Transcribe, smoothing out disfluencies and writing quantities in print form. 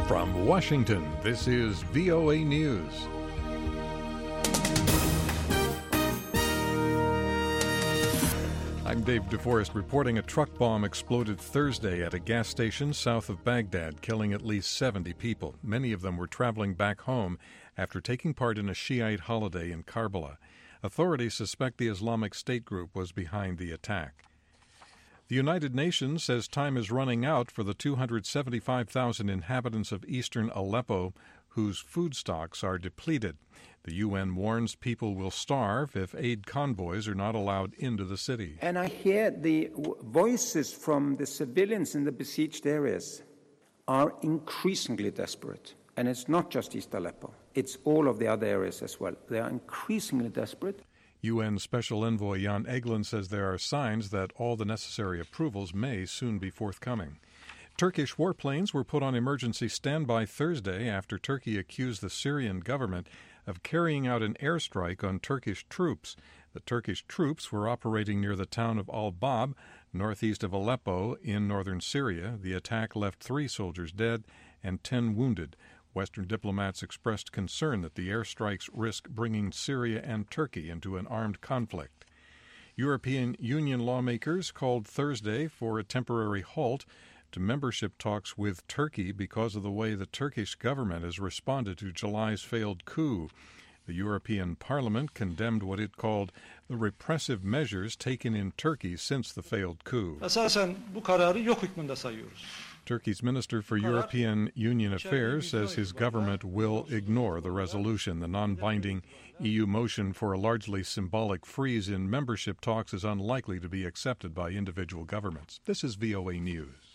From Washington, this is VOA News. I'm Dave DeForest reporting a truck bomb exploded Thursday at a gas station south of Baghdad, killing at least 70 people. Many of them were traveling back home after taking part in a Shiite holiday in Karbala. Authorities suspect the Islamic State group was behind the attack. The United Nations says time is running out for the 275,000 inhabitants of eastern Aleppo whose food stocks are depleted. The UN warns people will starve if aid convoys are not allowed into the city. And I hear the voices from the civilians in the besieged areas are increasingly desperate. And it's not just East Aleppo. It's all of the other areas as well. They are increasingly desperate. UN Special Envoy Jan Egeland says there are signs that all the necessary approvals may soon be forthcoming. Turkish warplanes were put on emergency standby Thursday after Turkey accused the Syrian government of carrying out an airstrike on Turkish troops. The Turkish troops were operating near the town of Al-Bab, northeast of Aleppo in northern Syria. The attack left 3 soldiers dead and 10 wounded. Western diplomats expressed concern that the airstrikes risk bringing Syria and Turkey into an armed conflict. European Union lawmakers called Thursday for a temporary halt to membership talks with Turkey because of the way the Turkish government has responded to July's failed coup. The European Parliament condemned what it called the repressive measures taken in Turkey since the failed coup. Esasen bu kararı yok hükmünde sayıyoruz. Turkey's Minister for European Union Affairs says his government will ignore the resolution. The non-binding EU motion for a largely symbolic freeze in membership talks is unlikely to be accepted by individual governments. This is VOA News.